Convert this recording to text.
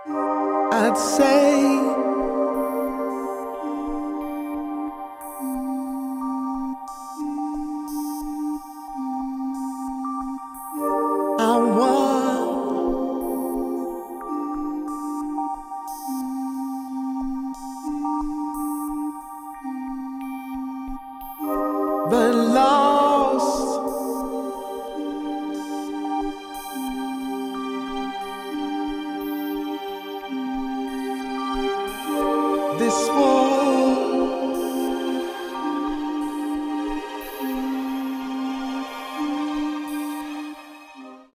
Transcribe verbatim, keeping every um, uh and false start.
I'd say I won but lost. This war